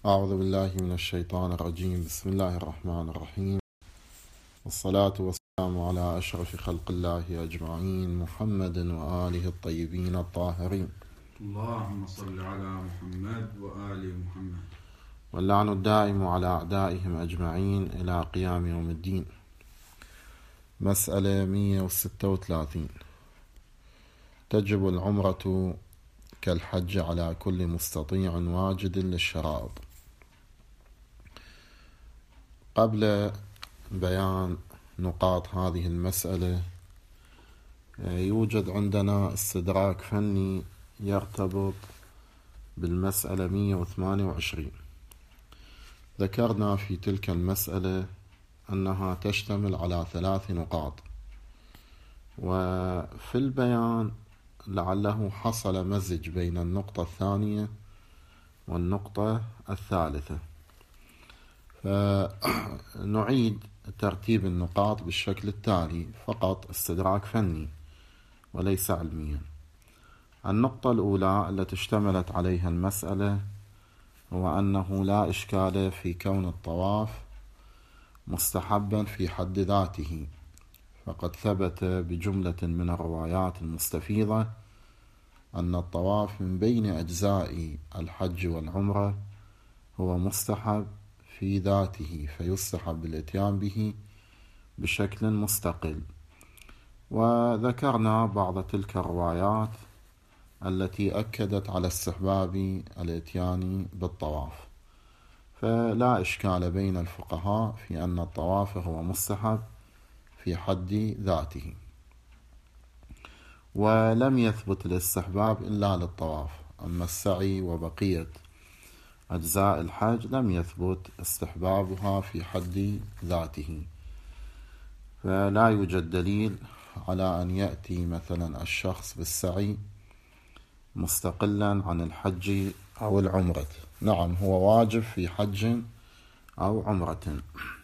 أعوذ بالله من الشيطان الرجيم. بسم الله الرحمن الرحيم، والصلاة والسلام على أشرف خلق الله أجمعين، محمد وآله الطيبين الطاهرين. اللهم صل على محمد وآل محمد، واللعن الدائم على أعدائهم أجمعين إلى قيام يوم الدين. مسألة 136: تجب العمرة كالحج على كل مستطيع واجد للشرائط. قبل بيان نقاط هذه المسألة يوجد عندنا استدراك فني يرتبط بالمسألة 128. ذكرنا في تلك المسألة أنها تشتمل على 3 نقاط، وفي البيان لعله حصل مزج بين النقطة الثانية والنقطة الثالثة، فنعيد ترتيب النقاط بالشكل التالي فقط استدراك فني وليس علميا. النقطة الأولى التي اشتملت عليها المسألة هو أنه لا إشكال في كون الطواف مستحبا في حد ذاته، فقد ثبت بجملة من الروايات المستفيضة أن الطواف من بين أجزاء الحج والعمرة هو مستحب في ذاته، فيستحب الاتيان به بشكل مستقل. وذكرنا بعض تلك الروايات التي أكدت على استحباب الاتيان بالطواف، فلا إشكال بين الفقهاء في أن الطواف هو مستحب في حد ذاته، ولم يثبت الاستحباب إلا للطواف. أما السعي وبقية أجزاء الحج لم يثبت استحبابها في حد ذاته، فلا يوجد دليل على أن يأتي مثلا الشخص بالسعي مستقلا عن الحج أو العمرة. نعم، هو واجب في حج أو عمرة.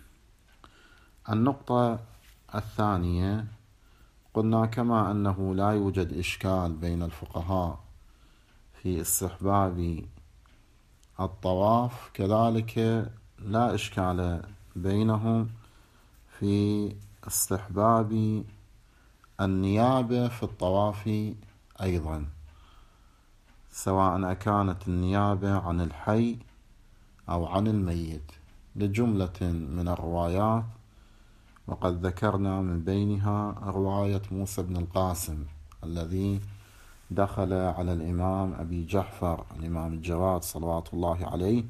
النقطة الثانية قلنا كما أنه لا يوجد إشكال بين الفقهاء في استحباب الطواف، كذلك لا إشكال بينهم في استحباب النيابة في الطواف أيضا، سواء أكانت النيابة عن الحي أو عن الميت، لجملة من الروايات، وقد ذكرنا من بينها رواية موسى بن القاسم الذي دخل على الإمام أبي جعفر الإمام الجواد صلوات الله عليه،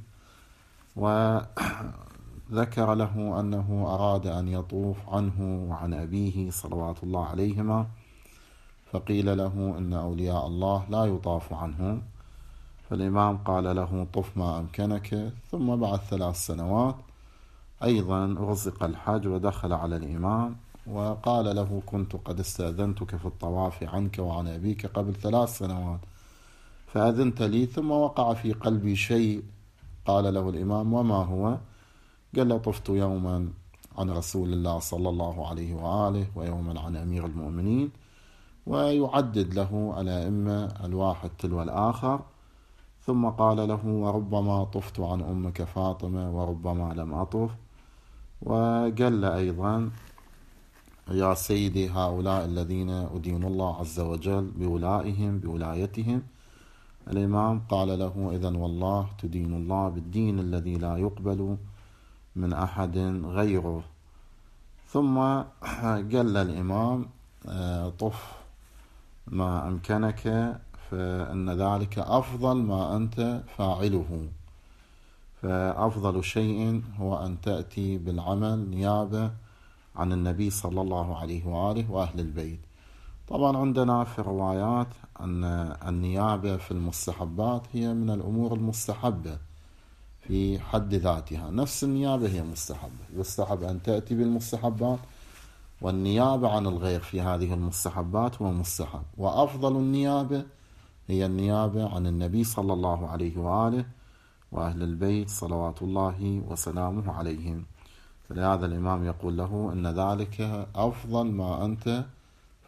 وذكر له أنه أراد أن يطوف عنه وعن أبيه صلوات الله عليهما، فقيل له إن أولياء الله لا يطاف عنهم، فالإمام قال له طف ما أمكنك، ثم بعد 3 سنوات أيضا رزق الحج ودخل على الإمام وقال له كنت قد استأذنتك في الطواف عنك وعن أبيك قبل 3 سنوات فأذنت لي، ثم وقع في قلبي شيء. قال له الإمام وما هو؟ قال له طفت يوما عن رسول الله صلى الله عليه وآله ويوما عن أمير المؤمنين، ويعدد له الأئمة الواحد تلو الآخر، ثم قال له وربما طفت عن أمك فاطمة وربما لم أطف. وقال أيضا يا سيدي هؤلاء الذين أدين الله عز وجل بولايتهم. الإمام قال له إذن والله تدين الله بالدين الذي لا يقبل من أحد غيره. ثم قال الإمام طف ما أمكنك، فإن ذلك أفضل ما أنت فاعله، فأفضل شيء هو أن تأتي بالعمل نيابة عن النبي صلى الله عليه وآله وأهل البيت. طبعا عندنا في الروايات أن النيابة في المستحبات هي من الأمور المستحبة في حد ذاتها، نفس النيابة هي مستحبة، يستحب أن تأتي بالمستحبات، والنيابة عن الغير في هذه المستحبات هو مستحب، وأفضل النيابة هي النيابة عن النبي صلى الله عليه وآله وأهل البيت صلوات الله وسلامه عليهم. فلهذا الإمام يقول له إن ذلك أفضل ما أنت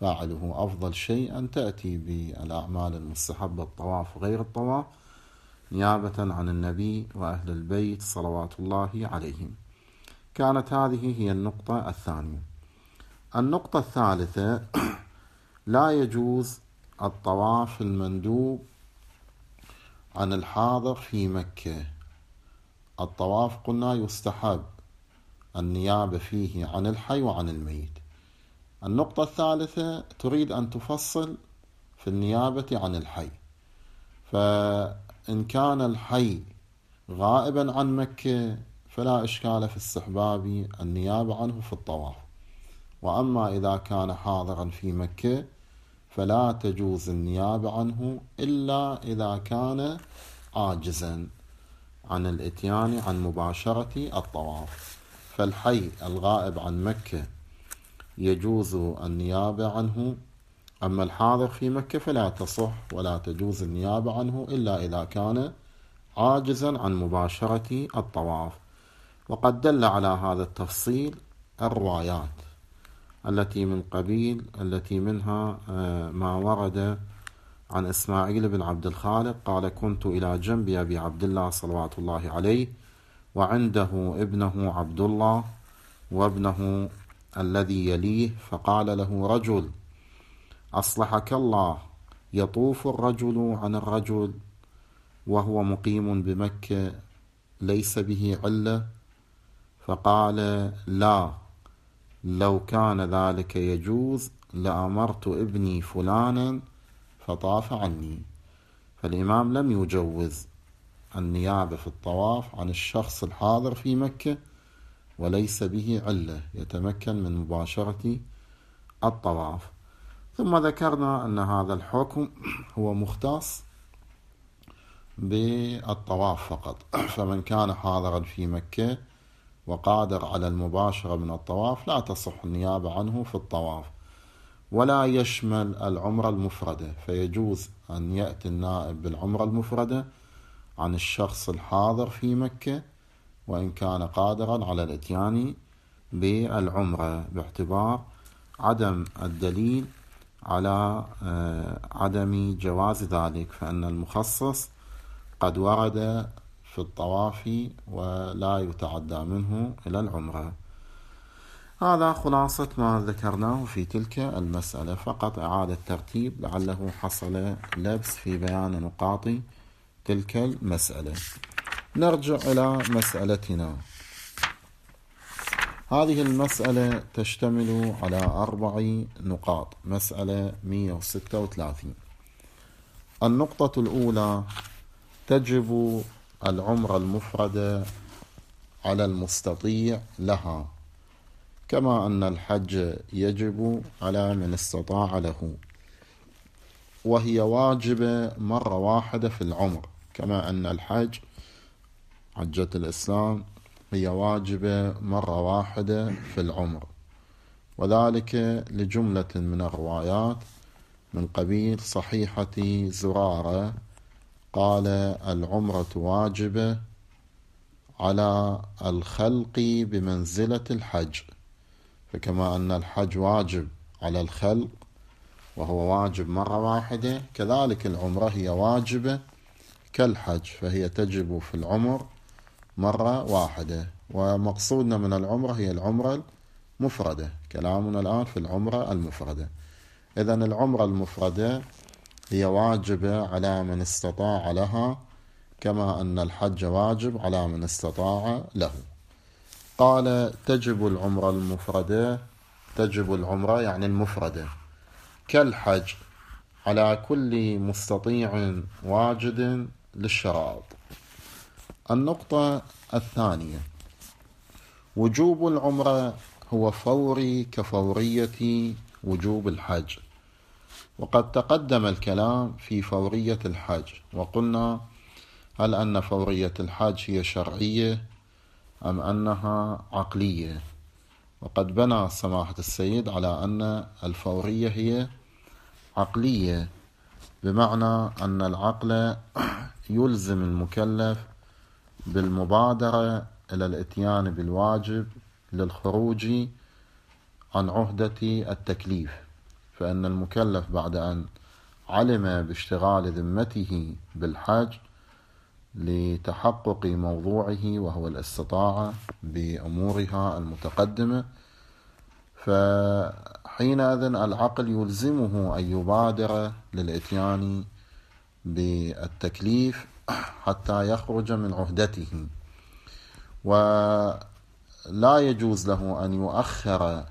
فاعله، أفضل شيء أن تأتي بالأعمال المستحبة الطواف غير الطواف، نيابة عن النبي وأهل البيت صلوات الله عليهم. كانت هذه هي النقطة الثانية. النقطة الثالثة: لا يجوز الطواف المندوب عن الحاضر في مكة. الطواف قلنا يستحب النيابة فيه عن الحي وعن الميت. النقطة الثالثة تريد أن تفصل في النيابة عن الحي، فإن كان الحي غائبا عن مكة فلا إشكال في استحباب النيابة عنه في الطواف، وأما إذا كان حاضرا في مكة فلا تجوز النيابة عنه إلا إذا كان عاجزا عن الإتيان عن مباشرة الطواف. فالحي الغائب عن مكة يجوز النيابة عنه، أما الحاضر في مكة فلا تصح ولا تجوز النيابة عنه إلا إذا كان عاجزا عن مباشرة الطواف. وقد دل على هذا التفصيل الروايات التي من قبيل التي منها ما ورد عن إسماعيل بن عبد الخالق قال: كنت إلى جنب أبي عبد الله صلوات الله عليه وعنده ابنه عبد الله وابنه الذي يليه، فقال له رجل: أصلحك الله، يطوف الرجل عن الرجل وهو مقيم بمكة ليس به علة؟ فقال: لا، لو كان ذلك يجوز لأمرت ابني فلانا فطاف عني. فالإمام لم يجوز النيابة في الطواف عن الشخص الحاضر في مكة وليس به علة يتمكن من مباشرة الطواف. ثم ذكرنا أن هذا الحكم هو مختص بالطواف فقط، فمن كان حاضرا في مكة وقادر على المباشرة من الطواف لا تصح النيابة عنه في الطواف، ولا يشمل العمرة المفردة، فيجوز أن يأتي النائب بالعمرة المفردة عن الشخص الحاضر في مكة وإن كان قادرا على الإتيان بالعمرة، باعتبار عدم الدليل على عدم جواز ذلك، فإن المخصص قد ورد في الطواف ولا يتعدى منه إلى العمرة. هذا خلاصة ما ذكرناه في تلك المسألة، فقط إعادة ترتيب لعله حصل لبس في بيان نقاط تلك المسألة. نرجع إلى مسألتنا. هذه المسألة تشتمل على 4 نقاط. مسألة 136. النقطة الأولى: تجب العمرة المفردة على المستطيع لها، كما أن الحج يجب على من استطاع له، وهي واجبة مرة واحدة في العمر، كما أن الحج حجة الإسلام هي واجبة مرة واحدة في العمر، وذلك لجملة من الروايات من قبيل صحيحة زرارة قال: العمرة واجبة على الخلق بمنزلة الحج، فكما أن الحج واجب على الخلق وهو واجب مرة واحدة، كذلك العمرة هي واجبة كالحج، فهي تجب في العمر مرة واحدة. ومقصودنا من العمرة هي العمرة المفردة، كلامنا الآن في العمرة المفردة. إذن العمرة المفردة هي واجبة على من استطاع لها، كما أن الحج واجب على من استطاع له. قال: تجب العمرة المفردة، تجب العمرة يعني المفردة كالحج على كل مستطيع واجد للشرائط. النقطة الثانية: وجوب العمرة هو فوري كفورية وجوب الحج، وقد تقدم الكلام في فورية الحج، وقلنا هل أن فورية الحج هي شرعية أم أنها عقلية، وقد بنى سماحة السيد على أن الفورية هي عقلية، بمعنى أن العقل يلزم المكلف بالمبادرة إلى الإتيان بالواجب للخروج عن عهدة التكليف، فإن المكلف بعد أن علم باشتغال ذمته بالحج لتحقق موضوعه وهو الاستطاعة بأمورها المتقدمة، فحينئذ العقل يلزمه أن يبادر للإتيان بالتكليف حتى يخرج من عهدته، ولا يجوز له أن يؤخر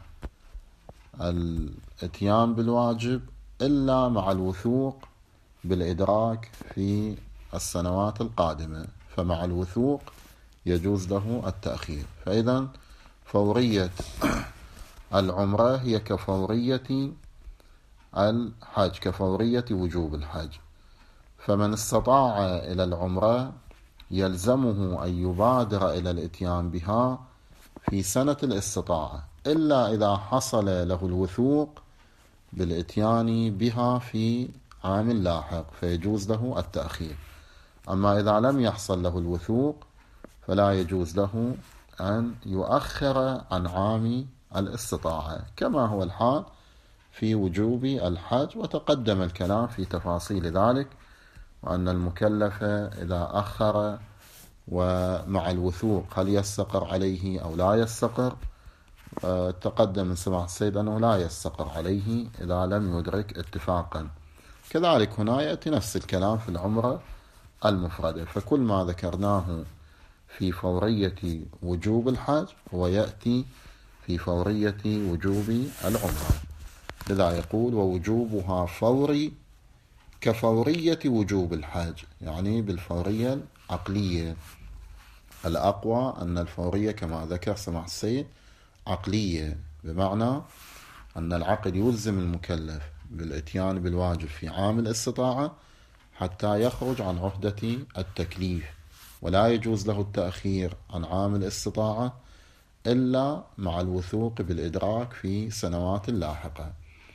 الإتيان بالواجب إلا مع الوثوق بالإدراك في السنوات القادمة، فمع الوثوق يجوز له التأخير. فإذا فورية العمرة هي كفورية الحج، كفورية وجوب الحج. فمن استطاع إلى العمرة يلزمه أن يبادر إلى الإتيان بها في سنة الاستطاعة، إلا إذا حصل له الوثوق بالإتيان بها في عام لاحق فيجوز له التأخير. أما إذا لم يحصل له الوثوق فلا يجوز له أن يؤخر عن عام الاستطاعة، كما هو الحال في وجوب الحج، وتقدم الكلام في تفاصيل ذلك، وأن المكلف إذا أخر ومع الوثوق هل يستقر عليه أو لا يستقر. تقدم من سماحة السيد أنه لا يستقر عليه إذا لم يدرك اتفاقا. كذلك هنا يأتي نفس الكلام في العمرة المفردة، فكل ما ذكرناه في فورية وجوب الحج هو يأتي في فورية وجوب العمرة. لذا يقول ووجوبها فوري كفورية وجوب الحج، يعني بالفورية العقلية. الأقوى أن الفورية كما ذكر سماحة السيد عقلية، بمعنى أن العقل يلزم المكلف بالإتيان بالواجب في عام الاستطاعة حتى يخرج عن عهدة التكليف، ولا يجوز له التأخير عن عام الاستطاعة إلا مع الوثوق بالإدراك في سنوات لاحقة.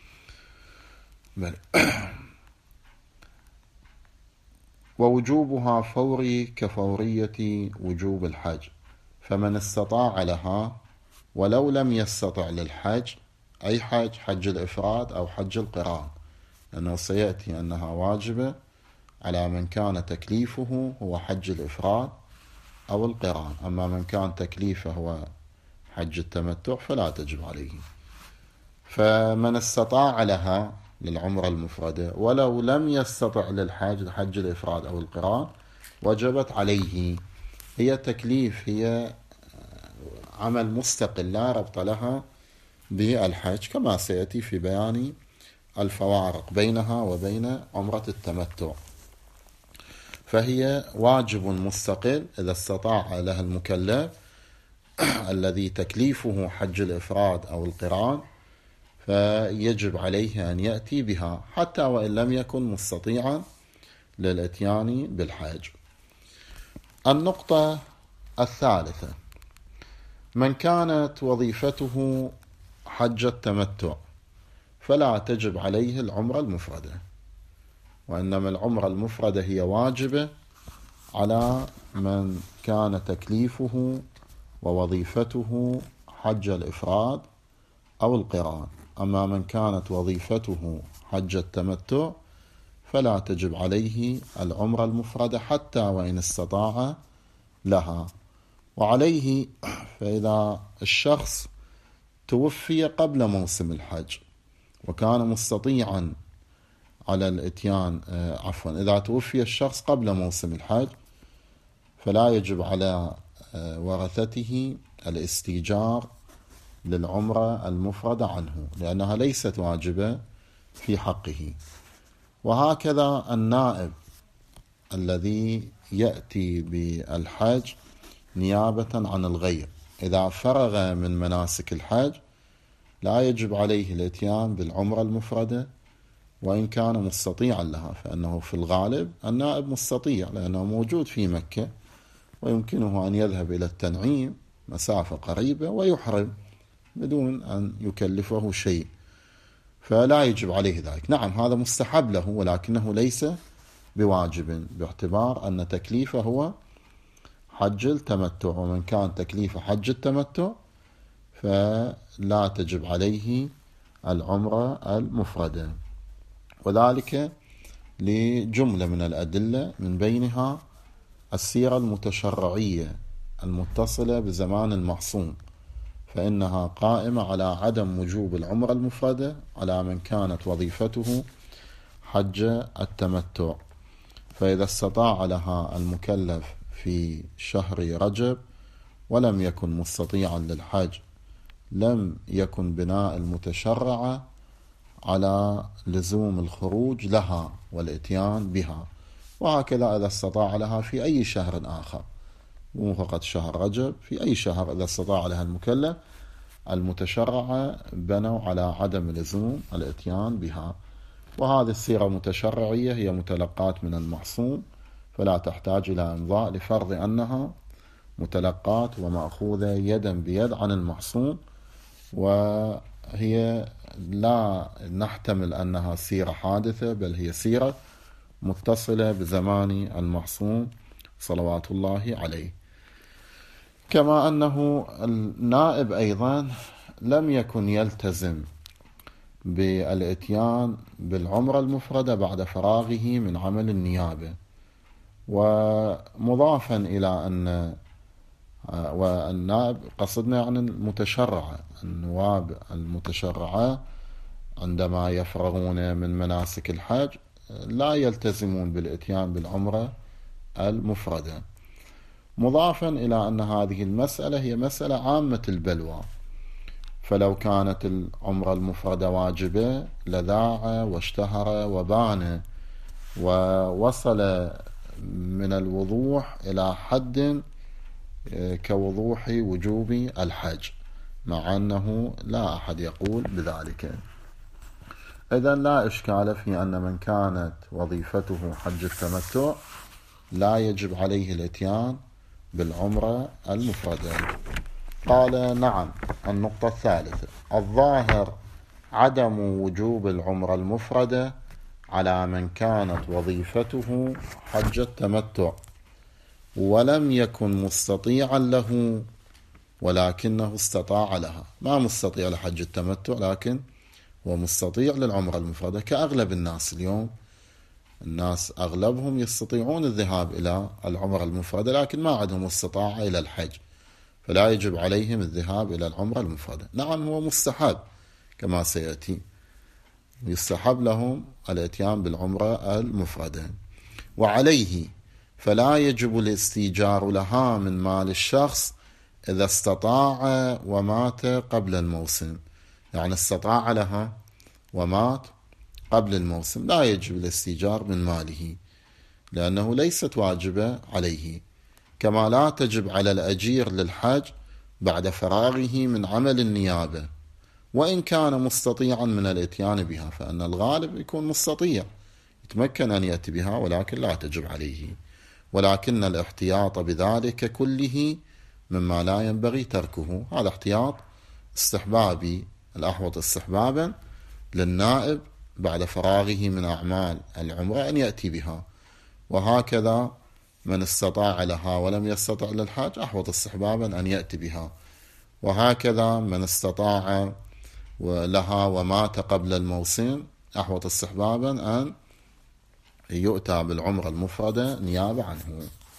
ووجوبها فوري كفورية وجوب الحج، فمن استطاع لها ولو لم يستطع للحج، أي حج، حج الإفراد أو حج القران، لأنه سيأتي أنها واجبة على من كان تكليفه هو حج الإفراد أو القران. أما من كان تكليفه هو حج التمتع فلا تجب عليه. فمن استطاع لها للعمرة المفردة ولو لم يستطع للحج، حج الإفراد أو القران، وجبت عليه. هي تكليف، هي عمل مستقل لا ربط لها بالحج، كما سيأتي في بيان الفوارق بينها وبين عمرة التمتع. فهي واجب مستقل إذا استطاع لها المكلف الذي تكليفه حج الإفراد أو القران، فيجب عليه أن يأتي بها حتى وإن لم يكن مستطيعا للإتيان بالحج. النقطة الثالثة: من كانت وظيفته حج التمتع فلا تجب عليه العمرة المفردة، وإنما العمرة المفردة هي واجبة على من كان تكليفه ووظيفته حج الإفراد أو القران. أما من كانت وظيفته حج التمتع فلا تجب عليه العمرة المفردة حتى وإن استطاع لها. وعليه فإذا الشخص توفي قبل موسم الحج وكان مستطيعا على الإتيان، إذا توفي الشخص قبل موسم الحج فلا يجب على ورثته الاستيجار للعمرة المفردة عنه، لأنها ليست واجبة في حقه. وهكذا النائب الذي يأتي بالحج نيابة عن الغير إذا فرغ من مناسك الحج لا يجب عليه الاتيان بالعمرة المفردة وإن كان مستطيعا لها، فإنه في الغالب النائب مستطيع لأنه موجود في مكة ويمكنه أن يذهب إلى التنعيم مسافة قريبة ويحرم بدون أن يكلفه شيء، فلا يجب عليه ذلك. نعم هذا مستحب له ولكنه ليس بواجب، باعتبار أن تكليفه هو حج التمتع، ومن كان تكليف حج التمتع فلا تجب عليه العمرة المفردة، وذلك لجملة من الأدلة من بينها السيرة المتشرعية المتصلة بزمان المعصوم، فإنها قائمة على عدم وجوب العمرة المفردة على من كانت وظيفته حج التمتع. فإذا استطاع لها المكلف في شهر رجب ولم يكن مستطيعا للحج، لم يكن بناء المتشرعة على لزوم الخروج لها والإتيان بها. وهكذا إذا استطاع لها في أي شهر آخر، مو فقط شهر رجب، في أي شهر إذا استطاع لها المكلف المتشرعة بنوا على عدم لزوم الإتيان بها. وهذه السيرة المتشرعية هي متلقات من المعصوم، فلا تحتاج إلى إمضاء لفرض أنها متلقات ومأخوذة يدا بيد عن المعصوم، وهي لا نحتمل أنها سيرة حادثة، بل هي سيرة متصلة بزمان المعصوم صلوات الله عليه. كما أنه النائب أيضا لم يكن يلتزم بالإتيان بالعمرة المفردة بعد فراغه من عمل النيابة. ومضافا إلى أن والنائب قصدنا يعني المتشرعة، النواب المتشرعة عندما يفرغون من مناسك الحج لا يلتزمون بالإتيان بالعمرة المفردة. مضافا إلى أن هذه المسألة هي مسألة عامة البلوى، فلو كانت العمرة المفردة واجبة لذاع واشتهر وبان ووصل من الوضوح إلى حد كوضوح وجوب الحج، مع أنه لا أحد يقول بذلك. إذن لا إشكال في أن من كانت وظيفته حج التمتع لا يجب عليه الإتيان بالعمرة المفردة. قال نعم. النقطة الثالثة: الظاهر عدم وجوب العمرة المفردة على من كانت وظيفته حج التمتع ولم يكن مستطيعا له ولكنه استطاع لها. ما مستطيع لحج التمتع لكن هو مستطيع للعمرة المفردة، كأغلب الناس اليوم. الناس أغلبهم يستطيعون الذهاب إلى العمرة المفردة لكن ما عندهم استطاعة إلى الحج، فلا يجب عليهم الذهاب إلى العمرة المفردة. نعم هو مستحب كما سيأتي، يستحب لهم الاتيان بالعمرة المفردة. وعليه فلا يجب الاستيجار لها من مال الشخص إذا استطاع ومات قبل الموسم. يعني استطاع لها ومات قبل الموسم لا يجب الاستيجار من ماله، لأنه ليست واجبة عليه. كما لا تجب على الأجير للحج بعد فراغه من عمل النيابة وإن كان مستطيعا من الاتيان بها، فإن الغالب يكون مستطيع يتمكن أن يأتي بها ولكن لا تجب عليه. ولكن الاحتياط بذلك كله مما لا ينبغي تركه. هذا احتياط استحبابي، الأحوط استحبابا للنائب بعد فراغه من أعمال العمرة أن يأتي بها. وهكذا من استطاع لها ولم يستطع للحج أحوط استحبابا أن يأتي بها. وهكذا من استطاع لها ومات قبل الموسم أحوط استحبابا أن يؤتى بالعمرة المفردة نيابة عنه.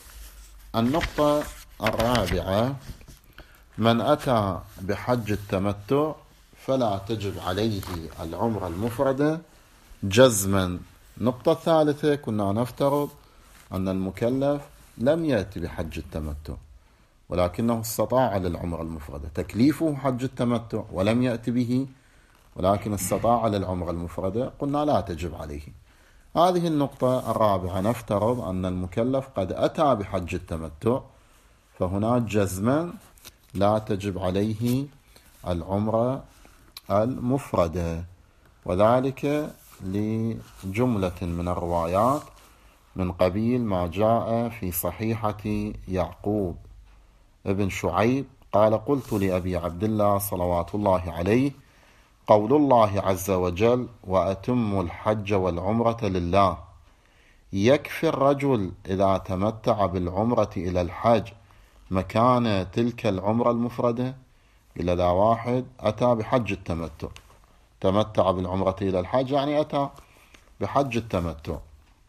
النقطة الرابعة: من أتى بحج التمتع فلا تجب عليه العمرة المفردة جزما. النقطة الثالثة: كنا نفترض أن المكلف لم يأتي بحج التمتع ولكنه استطاع للعمرة المفردة، تكليفه حج التمتع ولم يأتي به ولكن استطاع للعمرة المفردة، قلنا لا تجب عليه. هذه النقطة الرابعة: نفترض أن المكلف قد أتى بحج التمتع، فهنا جزما لا تجب عليه العمرة المفردة، وذلك لجملة من الروايات من قبيل ما جاء في صحيحة يعقوب ابن شعيب قال: قلت لأبي عبد الله صلوات الله عليه: قول الله عز وجل: وأتم الحج والعمرة لله، يكفي الرجل إذا تمتع بالعمرة إلى الحج مكان تلك العمرة المفردة؟ إلى ذا واحد أتى بحج التمتع، تمتع بالعمرة إلى الحج يعني أتى بحج التمتع،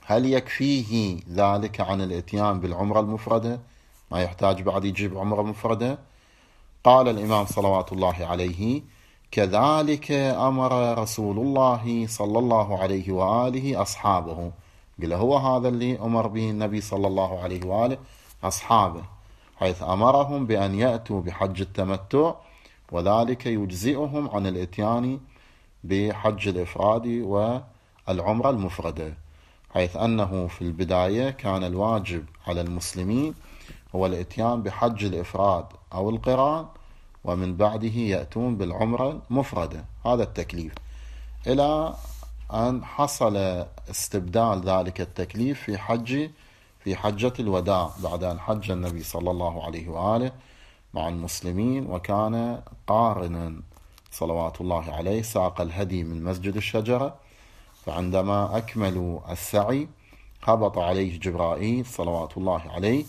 هل يكفيه ذلك عن الاتيان بالعمرة المفردة؟ ما يحتاج بعد يجيب عمرة مفردة؟ قال الإمام صلوات الله عليه: كذلك أمر رسول الله صلى الله عليه وآله أصحابه. قال هو هذا اللي أمر به النبي صلى الله عليه وآله أصحابه، حيث أمرهم بأن يأتوا بحج التمتع، وذلك يجزئهم عن الاتيان بحج الإفراد والعمرة المفردة، حيث أنه في البداية كان الواجب على المسلمين هو الاتيان بحج الإفراد أو القران، ومن بعده يأتون بالعمرة المفردة. هذا التكليف، إلى أن حصل استبدال ذلك التكليف في حجة الوداع، بعد أن حج النبي صلى الله عليه وآله مع المسلمين، وكان قارنا صلوات الله عليه، ساق الهدي من مسجد الشجرة. فعندما أكملوا السعي هبط عليه جبرائيل صلوات الله عليه،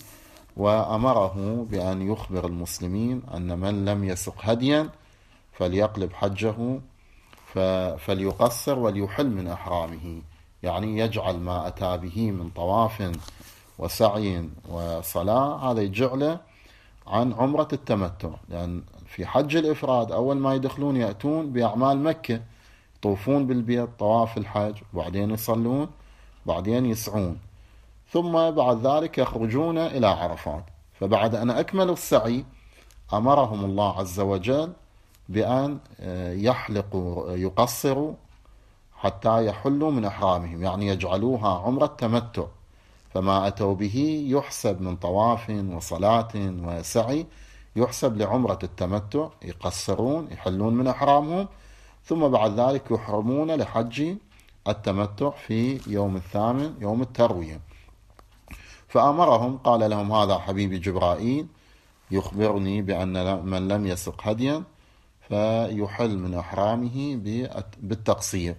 وأمره بأن يخبر المسلمين أن من لم يسق هديا فليقلب حجه فليقصر وليحل من أحرامه، يعني يجعل ما أتى به من طواف وسعي وصلاة هذا يجعله عن عمرة التمتع. لأن في حج الإفراد أول ما يدخلون يأتون بأعمال مكة، يطوفون بالبيت طواف الحج، وبعدين يصلون، بعدين يسعون، ثم بعد ذلك يخرجون إلى عرفات. فبعد أن أكملوا السعي أمرهم الله عز وجل بأن يحلقوا يقصروا حتى يحلوا من أحرامهم، يعني يجعلوها عمرة تمتع، فما أتوا به يحسب من طواف وصلاة وسعي يحسب لعمرة التمتع، يقصرون يحلون من أحرامهم، ثم بعد ذلك يحرمون لحج التمتع في يوم الثامن يوم التروية. فأمرهم قال لهم: هذا حبيبي جبرائيل يخبرني بأن من لم يسق هديا فيحل من أحرامه بالتقصير.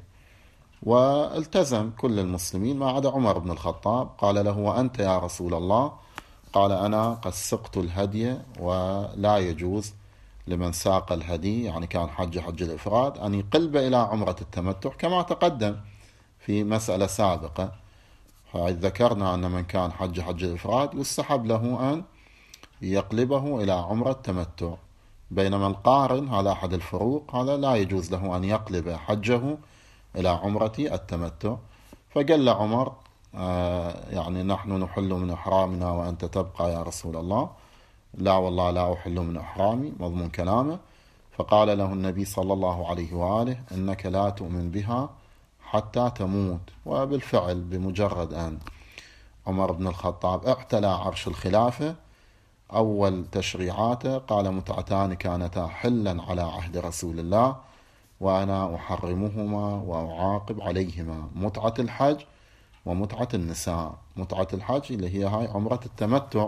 والتزم كل المسلمين ما عدا عمر بن الخطاب. قال له: وأنت يا رسول الله؟ قال: أنا قد سقت الهدي، ولا يجوز لمن ساق الهدي، يعني كان حج الإفراد، أن يقلب إلى عمرة التمتع، كما تقدم في مسألة سابقة. ذكرنا أن من كان حج الإفراد يستحب له أن يقلبه إلى عمرة التمتع، بينما القارن هذا أحد الفروق، هذا لا يجوز له أن يقلب حجه إلى عمرة التمتع. فقال عمر: يعني نحن نحل من أحرامنا وأنت تبقى يا رسول الله. لا والله لا أحل من أحرامي، مضمون كلامه. فقال له النبي صلى الله عليه وآله: إنك لا تؤمن بها حتى تموت. وبالفعل بمجرد أن عمر بن الخطاب اعتلى عرش الخلافة، أول تشريعاته قال: متعتان كانتا حلا على عهد رسول الله وأنا أحرمهما وأعاقب عليهما، متعة الحج ومتعة النساء. متعة الحج اللي هي هاي عمرة التمتع.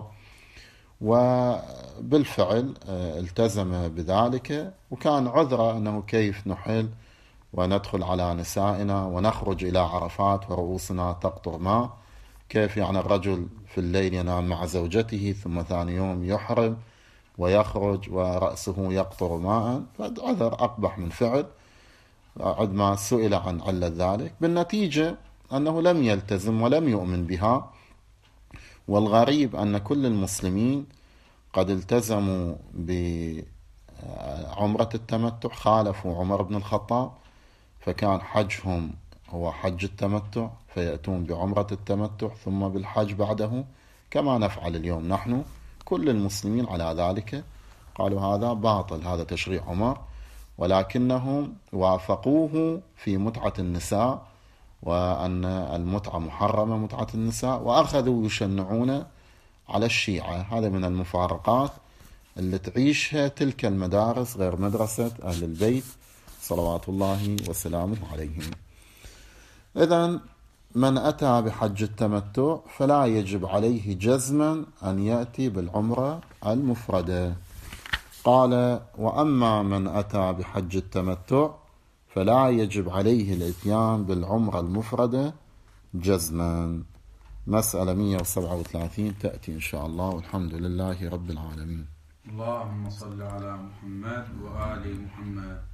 وبالفعل التزم بذلك، وكان عذره أنه كيف نحل وندخل على نسائنا ونخرج إلى عرفات ورؤوسنا تقطر ماء، كيف يعني الرجل في الليل ينام مع زوجته ثم ثاني يوم يحرم ويخرج ورأسه يقطر ماء، فعذر أقبح من فعل عندما سئل عن علة ذلك. بالنتيجة أنه لم يلتزم ولم يؤمن بها. والغريب أن كل المسلمين قد التزموا بعمرة التمتع، خالفوا عمر بن الخطاب، فكان حجهم هو حج التمتع، فيأتون بعمرة التمتع ثم بالحج بعده، كما نفعل اليوم نحن. كل المسلمين على ذلك، قالوا هذا باطل، هذا تشريع عمر، ولكنهم وافقوه في متعة النساء، وأن المتعة محرمة متعة النساء، وأخذوا يشنعون على الشيعة. هذا من المفارقات اللي تعيشها تلك المدارس غير مدرسة أهل البيت صلوات الله وسلامه عليهم. إذن من أتى بحج التمتع فلا يجب عليه جزما أن يأتي بالعمرة المفردة. قال: وأما من أتى بحج التمتع فلا يجب عليه الإتيان بالعمرة المفردة جزما. مسألة 137 تأتي إن شاء الله، والحمد لله رب العالمين. اللهم صل على محمد وآل محمد.